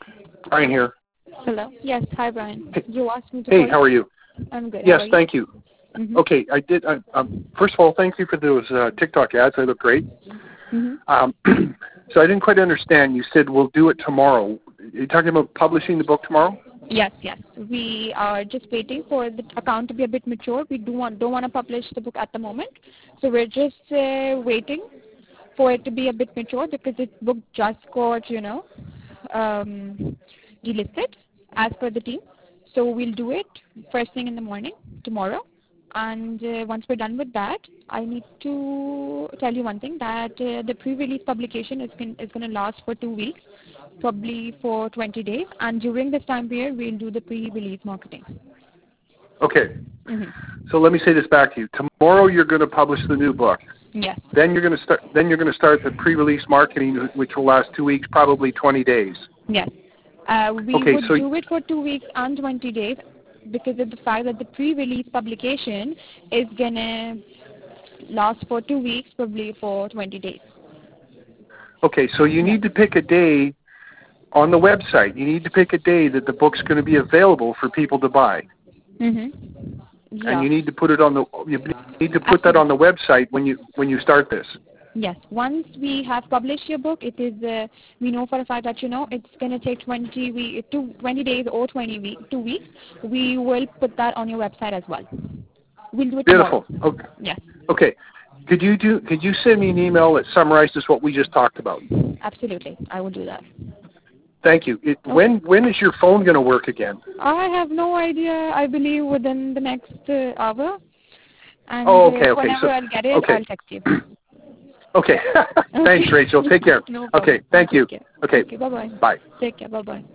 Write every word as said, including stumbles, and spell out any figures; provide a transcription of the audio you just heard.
Brian here. Hello. Yes. Hi, Brian. Hey, You asked me to hey call how are you? I'm good. Yes, How are you? thank you. Mm-hmm. Okay, I did. Uh, um, first of all, thank you for those uh, TikTok ads. They look great. Mm-hmm. Um, so I didn't quite understand. You said we'll do it tomorrow. Are you talking about publishing the book tomorrow? Yes, yes. We are just waiting for the account to be a bit mature. We do want don't want to publish the book at the moment, so we're just uh, waiting for it to be a bit mature because the book just got you know um, delisted as per the team. So we'll do it first thing in the morning tomorrow. And uh, once we're done with that, I need to tell you one thing, that uh, the pre-release publication is going is going to last for two weeks, probably for twenty days. And during this time period, we'll do the pre-release marketing. Okay. Mm-hmm. So let me say this back to you. Tomorrow you're going to publish the new book. Yes. Then you're going to start. Then you're going to start the pre-release marketing, which will last two weeks, probably twenty days. Yes. Uh, we Okay, would so do it for two weeks and twenty days because of the fact that the pre-release publication is going to last for two weeks, probably for twenty days. okay, so you need to pick a day on the website. You need to pick a day that the book's going to be available for people to buy. Mm-hmm. Yeah. And you need to put it on the. You need to put that on the website when you when you start this. Yes. Once we have published your book, it is uh, we know for a fact that you know it's going to take twenty we two, twenty days or twenty week, two weeks. We will put that on your website as well. We'll do it Beautiful. tomorrow. Okay. Yes. Okay. Could you do? Could you send me an email that summarizes what we just talked about? Absolutely, I will do that. Thank you. It, Okay. When when is your phone going to work again? I have no idea. I believe within the next uh, hour. And Oh, okay, uh, okay. whenever So, I'll get it, okay. I'll text you. Okay. Thanks, Rachel. Take care. No Okay. problem. Thank you. Take care. Okay. Okay. Bye bye. Bye. Take care. Bye bye.